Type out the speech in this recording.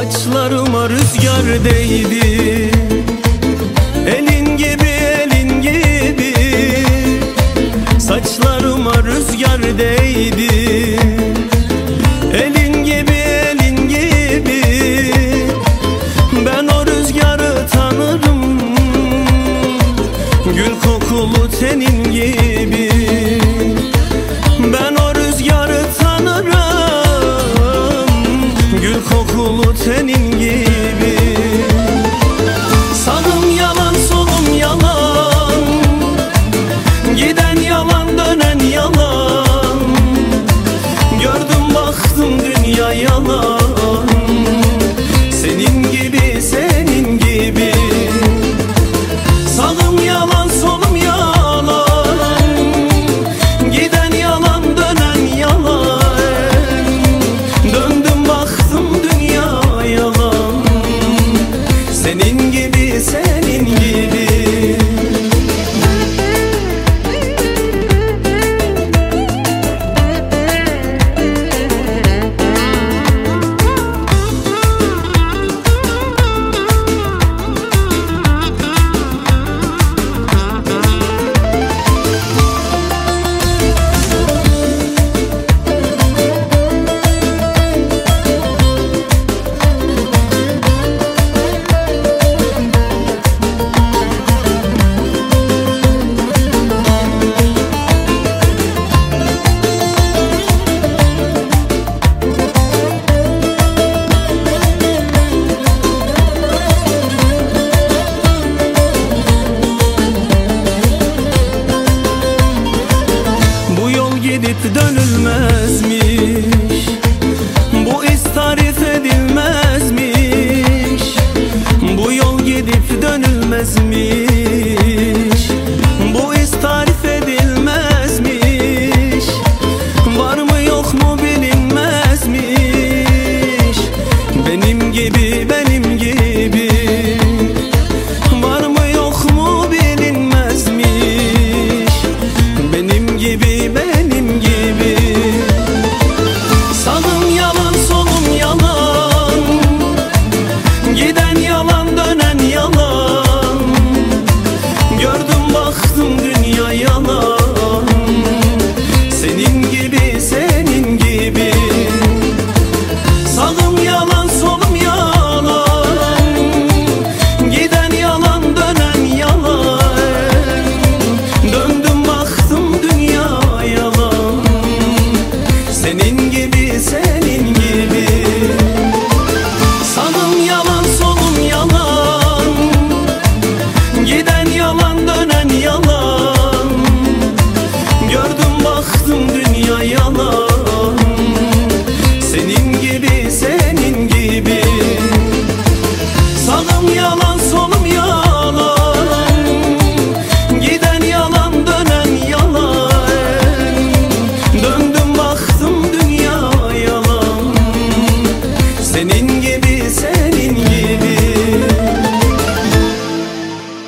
Saçlarıma rüzgar değdi, elin gibi elin gibi. Saçlarıma rüzgar değdi, elin gibi elin gibi. Ben o rüzgarı tanırım, gül kokulu tenin gibi. Ben o rüzgarı tanırım, gül kokulu tenin gibi. Sağım yalan solum yalan, giden yalan dönen yalan. Gördüm baktım dünya yalan, senin gibi senin gibi. Sağım yalan solum yalan, giden yalan dönen yalan. Döndüm baktım dünya yalan, senin gibi senin gibi. Gidip dönülmezmiş, bu iz tarif edilmezmiş. Bu yol gidip dönülmezmiş, bu iz tarif edilmezmiş. Var mı yok mu bilinmezmiş, benim gibi benim gibi. Var mı yok mu bilinmezmiş, benim gibi benim gibi.